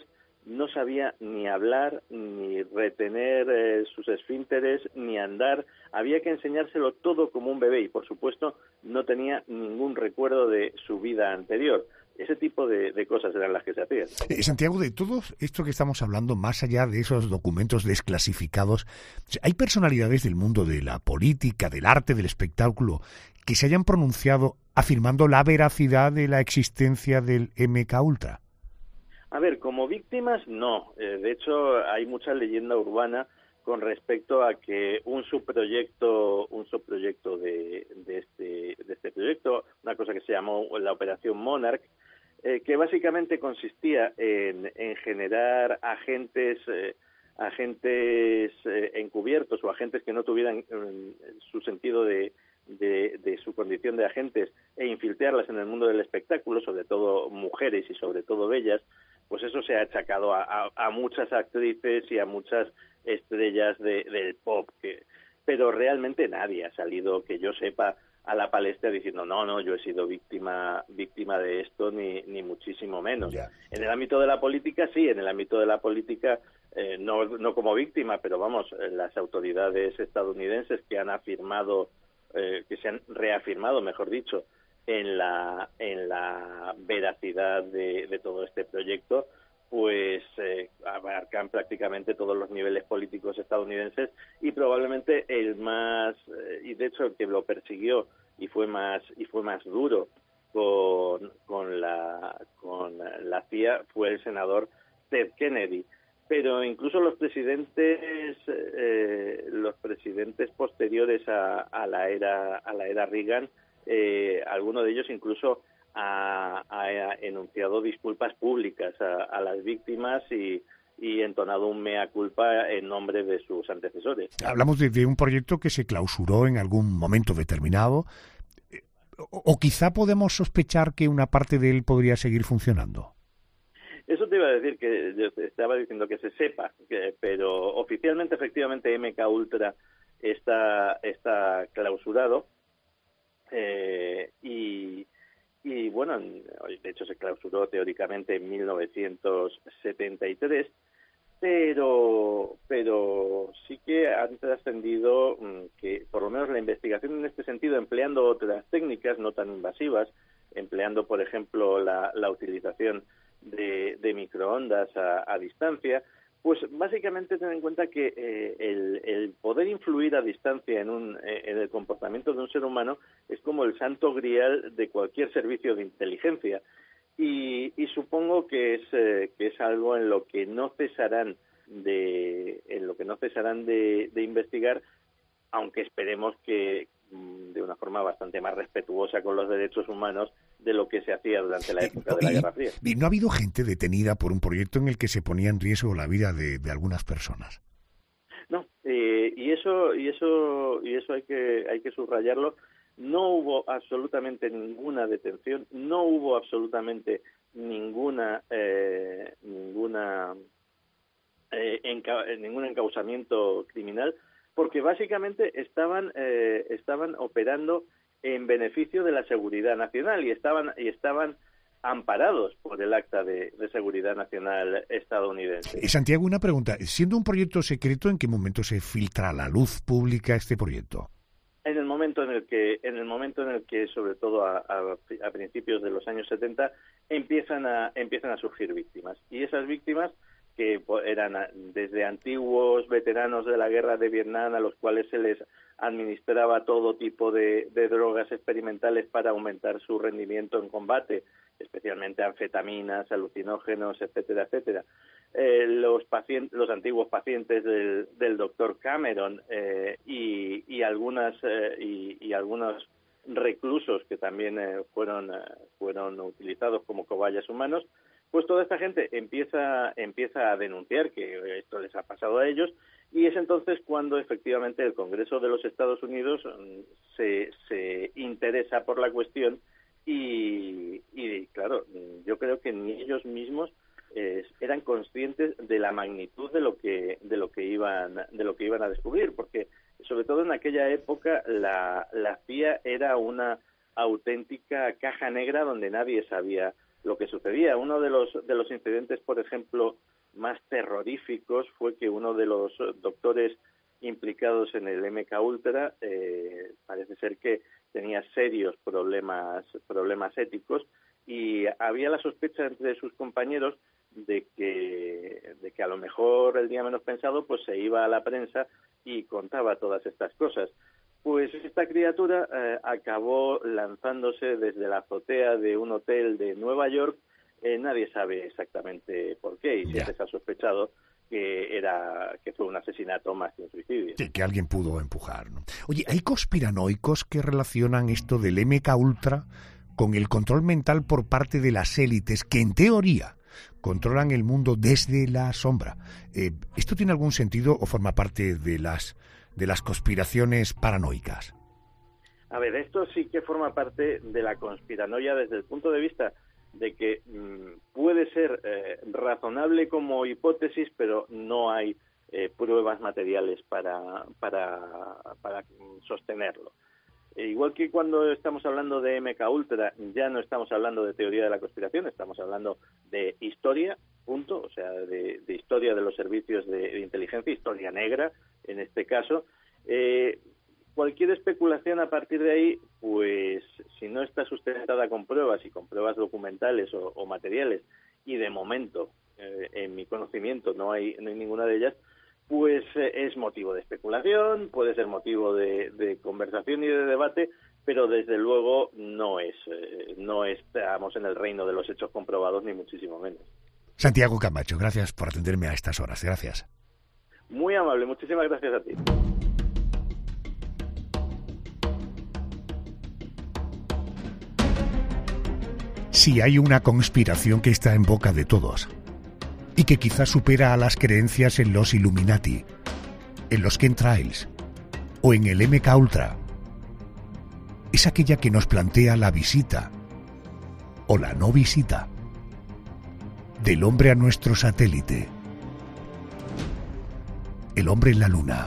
no sabía ni hablar, ni retener sus esfínteres, ni andar. Había que enseñárselo todo como un bebé y, por supuesto, no tenía ningún recuerdo de su vida anterior. Ese tipo de cosas eran las que se hacían. Santiago, de todo esto que estamos hablando, más allá de esos documentos desclasificados, ¿hay personalidades del mundo de la política, del arte, del espectáculo, que se hayan pronunciado afirmando la veracidad de la existencia del MKUltra? A ver, como víctimas, no. De hecho, hay mucha leyenda urbana con respecto a que un subproyecto de este proyecto, una cosa que se llamó la Operación Monarch, que básicamente consistía en generar agentes encubiertos o agentes que no tuvieran su sentido de su condición de agentes e infiltrarlas en el mundo del espectáculo, sobre todo mujeres y sobre todo bellas. Pues eso se ha achacado a muchas actrices y a muchas estrellas del pop, pero realmente nadie ha salido, que yo sepa, a la palestra diciendo no, yo he sido víctima de esto, ni muchísimo menos. Yeah. En el ámbito de la política, sí, no como víctima, pero vamos, las autoridades estadounidenses que han afirmado, que se han reafirmado, mejor dicho, en la veracidad de todo este proyecto, pues abarcan prácticamente todos los niveles políticos estadounidenses y probablemente el más, y de hecho el que lo persiguió y fue más duro con la CIA fue el senador Ted Kennedy. Pero incluso los presidentes posteriores a la era Reagan, alguno de ellos incluso ha enunciado disculpas públicas a las víctimas y entonado un mea culpa en nombre de sus antecesores. Hablamos de un proyecto que se clausuró en algún momento determinado, o quizá podemos sospechar que una parte de él podría seguir funcionando. Eso te iba a decir, que yo estaba diciendo que se sepa, pero oficialmente, efectivamente, MKUltra está clausurado y bueno, de hecho se clausuró teóricamente en 1973, pero sí que han trascendido que por lo menos la investigación en este sentido, empleando otras técnicas no tan invasivas, empleando por ejemplo la utilización de microondas a distancia, pues básicamente ten en cuenta que el poder influir a distancia en el comportamiento de un ser humano es como el santo grial de cualquier servicio de inteligencia y supongo que es algo en lo que no cesarán de investigar, aunque esperemos que de una forma bastante más respetuosa con los derechos humanos de lo que se hacía durante la época de la Guerra Fría. ¿Y no ha habido gente detenida por un proyecto en el que se ponía en riesgo la vida de algunas personas? No, y eso hay que subrayarlo. No hubo absolutamente ninguna detención, no hubo absolutamente ningún encausamiento criminal, porque básicamente estaban operando en beneficio de la seguridad nacional y estaban amparados por el Acta de Seguridad Nacional estadounidense. Santiago, una pregunta. Siendo un proyecto secreto, ¿en qué momento se filtra a la luz pública este proyecto? En el momento en el que, sobre todo a principios de los años 70, empiezan a surgir víctimas. Y esas víctimas, que eran desde antiguos veteranos de la guerra de Vietnam, a los cuales se les administraba todo tipo de drogas experimentales para aumentar su rendimiento en combate, especialmente anfetaminas, alucinógenos, etcétera, etcétera. Los antiguos pacientes del doctor Cameron y algunos reclusos que también fueron utilizados como cobayas humanos, pues toda esta gente empieza a denunciar que esto les ha pasado a ellos, y es entonces cuando efectivamente el Congreso de los Estados Unidos se interesa por la cuestión y claro, yo creo que ni ellos mismos eran conscientes de la magnitud de lo que iban a descubrir, porque sobre todo en aquella época la CIA era una auténtica caja negra donde nadie sabía lo que sucedía. Uno de los incidentes, por ejemplo, más terroríficos fue que uno de los doctores implicados en el MK Ultra parece ser que tenía serios problemas éticos, y había la sospecha entre sus compañeros de que a lo mejor el día menos pensado pues se iba a la prensa y contaba todas estas cosas. Pues esta criatura acabó lanzándose desde la azotea de un hotel de Nueva York. Nadie sabe exactamente por qué, y siempre se ha sospechado que fue un asesinato más que un suicidio. Sí, que alguien pudo empujar, ¿no? Oye, ¿hay conspiranoicos que relacionan esto del MK Ultra con el control mental por parte de las élites que, en teoría, controlan el mundo desde la sombra? ¿Esto tiene algún sentido o forma parte de las conspiraciones paranoicas? A ver, esto sí que forma parte de la conspiranoia desde el punto de vista de que puede ser razonable como hipótesis, pero no hay pruebas materiales para sostenerlo. Igual que cuando estamos hablando de MK Ultra, ya no estamos hablando de teoría de la conspiración, estamos hablando de historia, punto, o sea, de historia de los servicios de inteligencia, historia negra en este caso. Cualquier especulación a partir de ahí, pues si no está sustentada con pruebas y con pruebas documentales o materiales, y de momento, en mi conocimiento, no hay ninguna de ellas, pues es motivo de especulación, puede ser motivo de conversación y de debate, pero desde luego no estamos en el reino de los hechos comprobados, ni muchísimo menos. Santiago Camacho, gracias por atenderme a estas horas. Gracias. Muy amable, muchísimas gracias a ti. Si hay una conspiración que está en boca de todos y que quizás supera a las creencias en los Illuminati, en los chemtrails o en el MK Ultra, es aquella que nos plantea la visita o la no visita del hombre a nuestro satélite, el hombre en la Luna.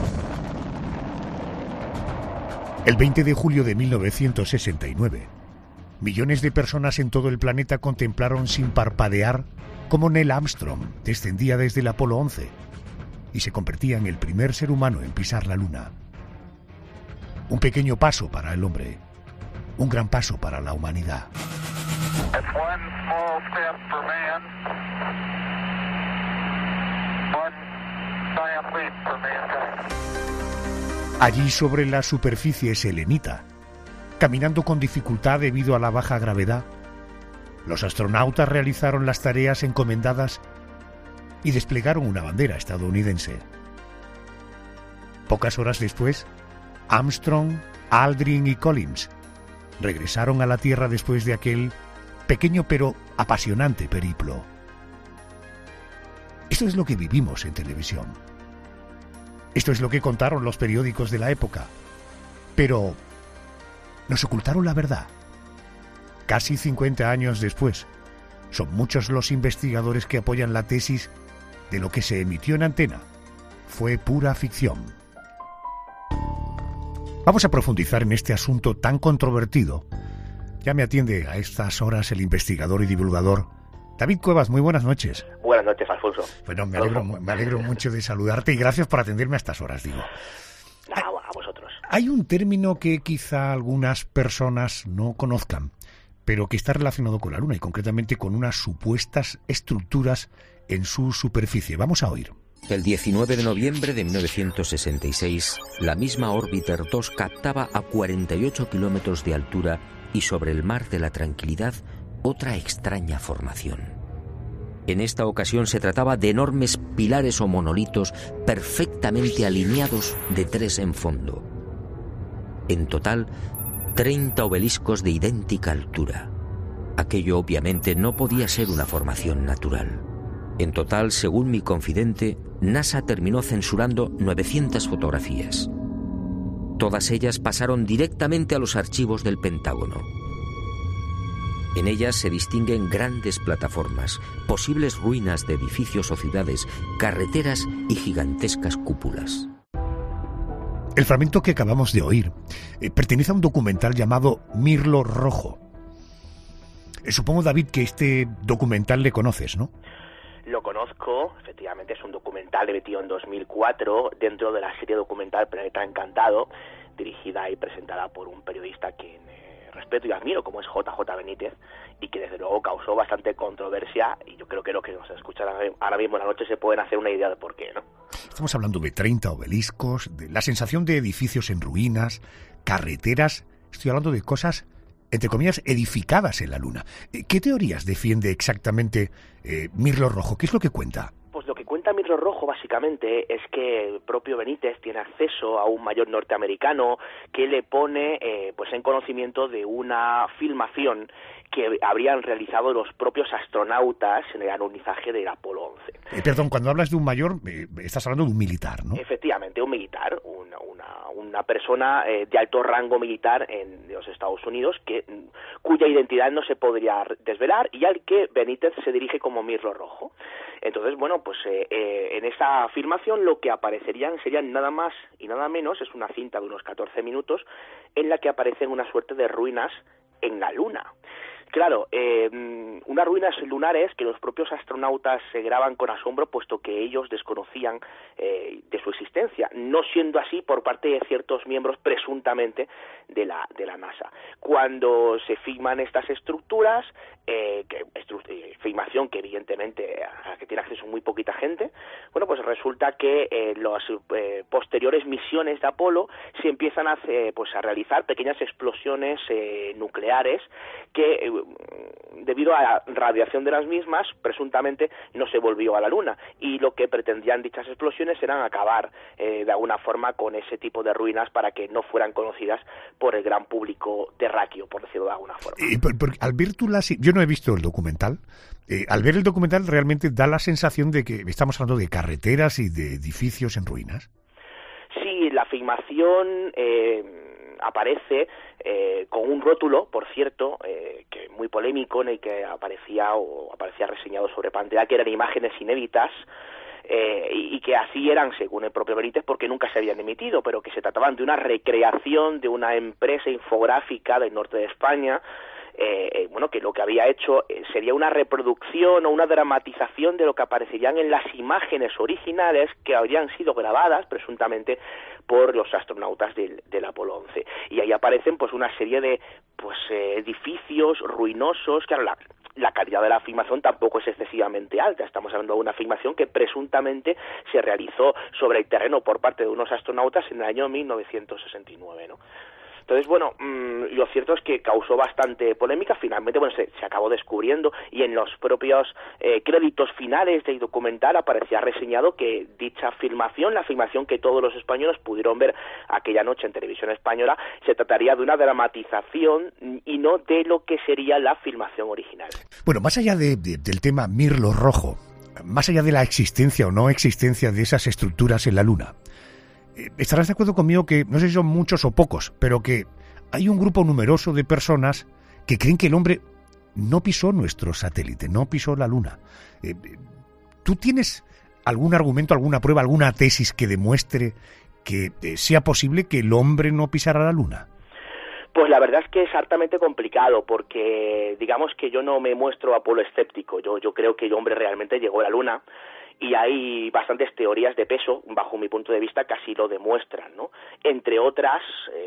El 20 de julio de 1969, millones de personas en todo el planeta contemplaron sin parpadear cómo Neil Armstrong descendía desde el Apolo 11 y se convertía en el primer ser humano en pisar la Luna. Un pequeño paso para el hombre, un gran paso para la humanidad. Allí sobre la superficie selenita, caminando con dificultad debido a la baja gravedad, los astronautas realizaron las tareas encomendadas y desplegaron una bandera estadounidense. Pocas horas después, Armstrong, Aldrin y Collins regresaron a la Tierra después de aquel pequeño pero apasionante periplo. Esto es lo que vivimos en televisión. Esto es lo que contaron los periódicos de la época. Pero nos ocultaron la verdad. Casi 50 años después, son muchos los investigadores que apoyan la tesis de lo que se emitió en antena fue pura ficción. Vamos a profundizar en este asunto tan controvertido. Ya me atiende a estas horas el investigador y divulgador David Cuevas. Muy buenas noches. Buenas noches, Alfonso. Bueno, me alegro mucho de saludarte y gracias por atenderme a estas horas, digo. A vosotros. Hay un término que quizá algunas personas no conozcan, pero que está relacionado con la Luna y concretamente con unas supuestas estructuras en su superficie. Vamos a oír. El 19 de noviembre de 1966, la misma Orbiter 2 captaba a 48 kilómetros de altura y sobre el mar de la Tranquilidad otra extraña formación. En esta ocasión se trataba de enormes pilares o monolitos perfectamente alineados de 3 en fondo. En total, 30 obeliscos de idéntica altura. Aquello obviamente no podía ser una formación natural. En total, según mi confidente, NASA terminó censurando 900 fotografías. Todas ellas pasaron directamente a los archivos del Pentágono. En ellas se distinguen grandes plataformas, posibles ruinas de edificios o ciudades, carreteras y gigantescas cúpulas. El fragmento que acabamos de oír pertenece a un documental llamado Mirlo Rojo. Supongo, David, que este documental le conoces, ¿no? Lo conozco, efectivamente es un documental emitido en 2004 dentro de la serie documental Planeta Encantado, dirigida y presentada por un periodista que respeto y admiro, como es JJ Benítez, y que desde luego causó bastante controversia, y yo creo que los que nos escuchan ahora mismo en la noche se pueden hacer una idea de por qué, ¿no? Estamos hablando de 30 obeliscos, de la sensación de edificios en ruinas, carreteras. Estoy hablando de cosas, entre comillas, edificadas en la Luna. ¿Qué teorías defiende exactamente Mirlo Rojo? ¿Qué es lo que cuenta? Pues lo que cuenta Mirlo Rojo básicamente es que el propio Benítez tiene acceso a un mayor norteamericano que le pone pues en conocimiento de una filmación que habrían realizado los propios astronautas en el alunizaje del Apolo 11. Perdón, cuando hablas de un mayor, estás hablando de un militar, ¿no? Efectivamente, un militar, una persona de alto rango militar en los Estados Unidos cuya identidad no se podría desvelar y al que Benítez se dirige como Mirlo Rojo. Entonces, bueno, pues en esa filmación lo que aparecerían serían nada más y nada menos, es una cinta de unos 14 minutos, en la que aparecen una suerte de ruinas en la Luna. Claro, unas ruinas lunares que los propios astronautas se graban con asombro, puesto que ellos desconocían de su existencia, no siendo así por parte de ciertos miembros presuntamente de la NASA. Cuando se filman estas estructuras, filmación que evidentemente a la que tiene acceso muy poquita gente, bueno, pues resulta que las posteriores misiones de Apolo se empiezan a realizar pequeñas explosiones nucleares que debido a la radiación de las mismas, presuntamente no se volvió a la Luna, y lo que pretendían dichas explosiones eran acabar de alguna forma con ese tipo de ruinas para que no fueran conocidas por el gran público terráqueo, por decirlo de alguna forma. Al ver yo no he visto el documental, al ver el documental realmente da la sensación de que estamos hablando de carreteras y de edificios en ruinas. Sí, la filmación aparece con un rótulo, por cierto, que muy polémico, en el que aparecía reseñado sobre pantalla que eran imágenes inéditas, y que así eran, según el propio Benítez, porque nunca se habían emitido, pero que se trataban de una recreación de una empresa infográfica del norte de España, que lo que había hecho sería una reproducción o una dramatización de lo que aparecerían en las imágenes originales que habrían sido grabadas presuntamente por los astronautas del Apolo 11. Y ahí aparecen pues una serie de edificios ruinosos. Claro, la calidad de la filmación tampoco es excesivamente alta. Estamos hablando de una filmación que presuntamente se realizó sobre el terreno por parte de unos astronautas en el año 1969, ¿no? Entonces, bueno, lo cierto es que causó bastante polémica. Finalmente, bueno, se acabó descubriendo, y en los propios créditos finales del documental aparecía reseñado que dicha filmación, la filmación que todos los españoles pudieron ver aquella noche en televisión española, se trataría de una dramatización y no de lo que sería la filmación original. Bueno, más allá del tema Mirlo Rojo, más allá de la existencia o no existencia de esas estructuras en la Luna, estarás de acuerdo conmigo que, no sé si son muchos o pocos, pero que hay un grupo numeroso de personas que creen que el hombre no pisó nuestro satélite, no pisó la Luna. ¿Tú tienes algún argumento, alguna prueba, alguna tesis que demuestre que sea posible que el hombre no pisara la Luna? Pues la verdad es que es hartamente complicado, porque digamos que yo no me muestro apoloescéptico. Yo creo que el hombre realmente llegó a la Luna, y hay bastantes teorías de peso, bajo mi punto de vista, que así lo demuestran, ¿no? Entre otras,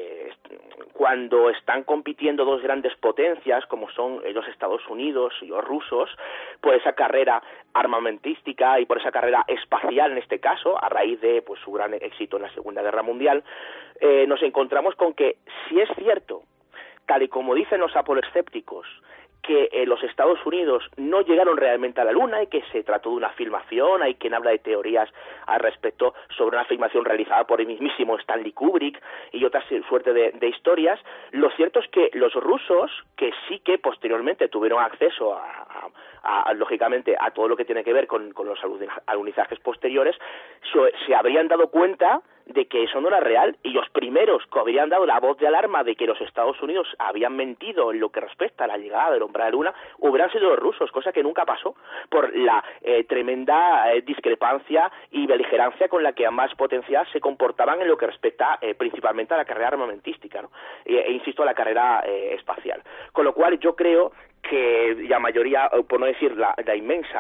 cuando están compitiendo dos grandes potencias, como son los Estados Unidos y los rusos, por esa carrera armamentística y por esa carrera espacial, en este caso, a raíz de su gran éxito en la Segunda Guerra Mundial, nos encontramos con que, si es cierto, tal y como dicen los apoloescépticos, que los Estados Unidos no llegaron realmente a la Luna y que se trató de una filmación. Hay quien habla de teorías al respecto sobre una filmación realizada por el mismísimo Stanley Kubrick y otra suerte de historias. Lo cierto es que los rusos, que sí que posteriormente tuvieron acceso lógicamente a todo lo que tiene que ver con los alunizajes posteriores, se habrían dado cuenta de que eso no era real, y los primeros que habrían dado la voz de alarma de que los Estados Unidos habían mentido en lo que respecta a la llegada del hombre a la Luna hubieran sido los rusos, cosa que nunca pasó por la tremenda discrepancia y beligerancia con la que ambas potencias se comportaban en lo que respecta principalmente a la carrera armamentística, ¿no? Insisto, a la carrera espacial. Con lo cual yo creo que la mayoría, por no decir la inmensa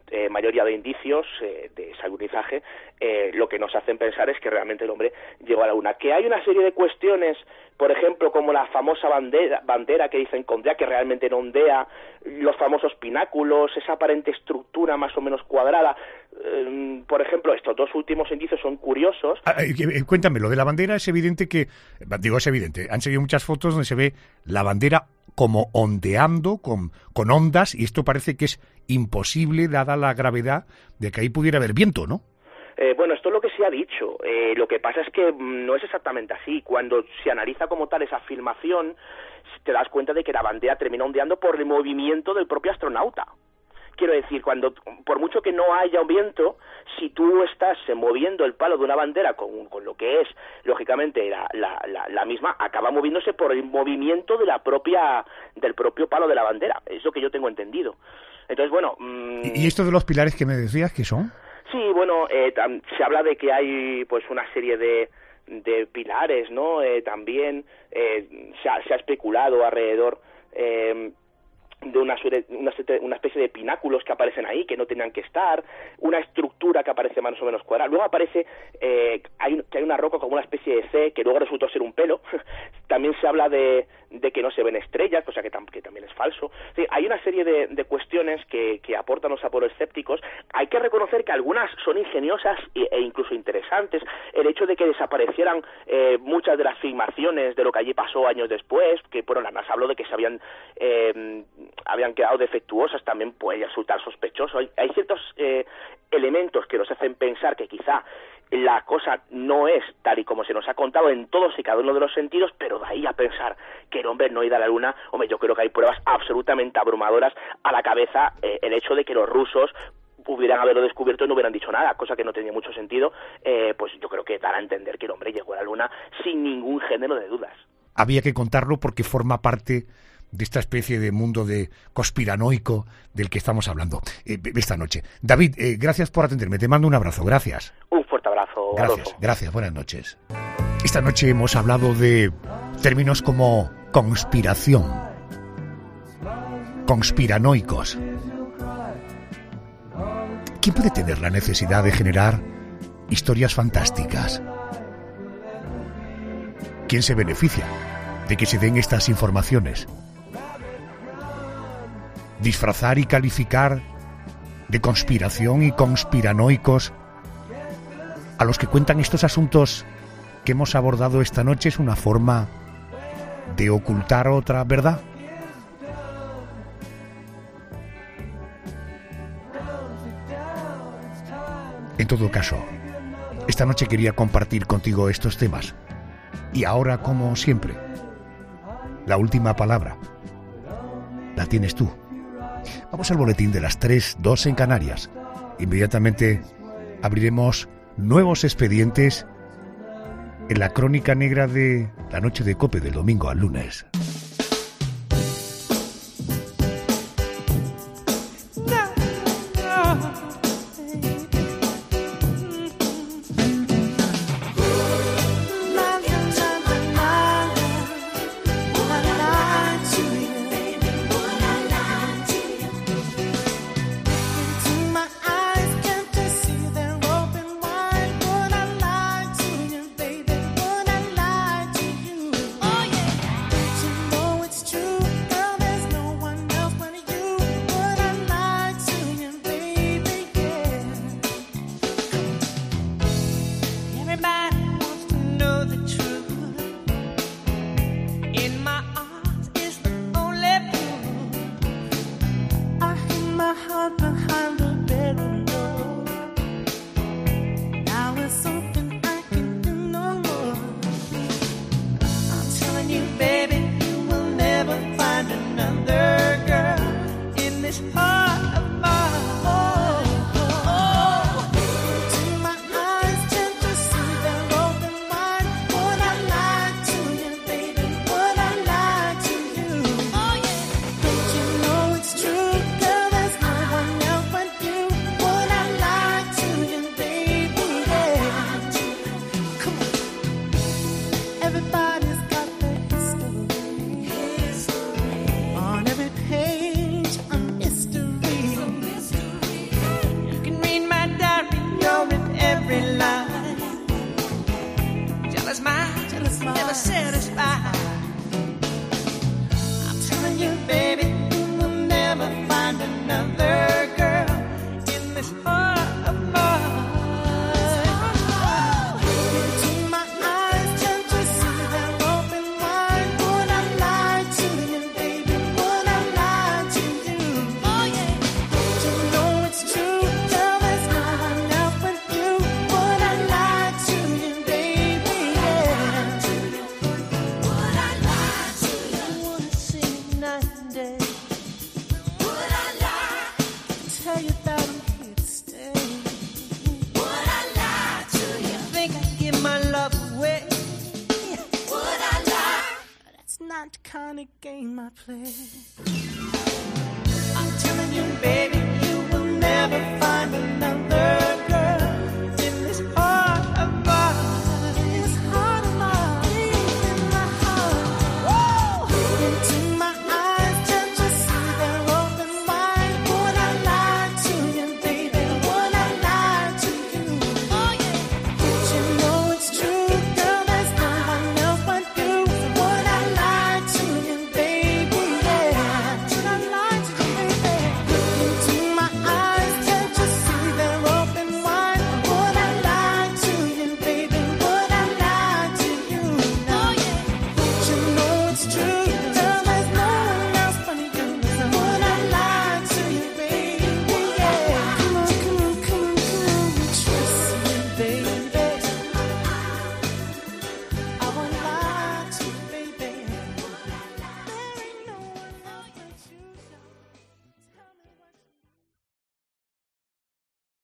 mayoría de indicios de ese alunizaje, lo que nos hacen pensar es que realmente el hombre llegó a la Luna. Que hay una serie de cuestiones, por ejemplo, como la famosa bandera que dicen que ondea, que realmente no ondea, los famosos pináculos, esa aparente estructura más o menos cuadrada. Por ejemplo, estos dos últimos indicios son curiosos. Cuéntame, lo de la bandera es evidente que, es evidente, han salido muchas fotos donde se ve la bandera como ondeando, con ondas, y esto parece que es imposible dada la gravedad de que ahí pudiera haber viento, ¿no? Bueno, esto es lo que se ha dicho. Lo que pasa es que no es exactamente así. Cuando se analiza como tal esa filmación, te das cuenta de que la bandera termina ondeando por el movimiento del propio astronauta. Quiero decir, por mucho que no haya un viento, si tú estás moviendo el palo de una bandera con lo que es, lógicamente, la misma, acaba moviéndose por el movimiento del propio palo de la bandera. Es lo que yo tengo entendido. Entonces, bueno... ¿Y esto de los pilares que me decías que son? Sí, bueno, se habla de que hay pues una serie de pilares, ¿no? También se ha especulado alrededor de una especie de pináculos que aparecen ahí, que no tenían que estar, una estructura que aparece más o menos cuadrada. Luego aparece que hay una roca como una especie de C, que luego resultó ser un pelo. También se habla de que no se ven estrellas, cosa que también es falso. Sí, hay una serie de cuestiones que aportan los apoloescépticos. Hay que reconocer que algunas son ingeniosas e incluso interesantes. El hecho de que desaparecieran muchas de las filmaciones de lo que allí pasó años después, que bueno, la NASA habló de que se habían quedado defectuosas, también puede resultar sospechoso. Hay ciertos elementos que nos hacen pensar que quizá la cosa no es tal y como se nos ha contado en todos y cada uno de los sentidos, pero de ahí a pensar que el hombre no ha ido a la Luna, hombre, yo creo que hay pruebas absolutamente abrumadoras a la cabeza. El hecho de que los rusos pudieran haberlo descubierto y no hubieran dicho nada, cosa que no tenía mucho sentido, pues yo creo que dará a entender que el hombre llegó a la Luna sin ningún género de dudas. Había que contarlo porque forma parte de esta especie de mundo de conspiranoico del que estamos hablando esta noche. David, gracias por atenderme, te mando un abrazo, gracias. Un fuerte abrazo, Adolfo. Gracias, buenas noches. Esta noche hemos hablado de términos como conspiración, conspiranoicos. ¿Quién puede tener la necesidad de generar historias fantásticas? ¿Quién se beneficia de que se den estas informaciones? Disfrazar y calificar de conspiración y conspiranoicos a los que cuentan estos asuntos que hemos abordado esta noche es una forma de ocultar otra verdad. En todo caso, esta noche quería compartir contigo estos temas. Y ahora, como siempre, la última palabra la tienes tú. Vamos al boletín de las 3:02 en Canarias. Inmediatamente abriremos nuevos expedientes en la crónica negra de la noche de COPE del domingo al lunes. never find another girl in this heart of mine. Into my eyes, can't you see them open wide? Would I lie to you, baby? Would I lie to you? Oh yeah. Don't you know it's true? Girl, there's no one else but you. Would I lie to you, baby? Yeah. Would I lie to you? I wanna see you night and day. Would I lie? Tell you that I'm here to stay. Would I lie to you? Think I'd give my love away? Would I lie? That's not the kind of game I play. I'm telling you, baby, you will never find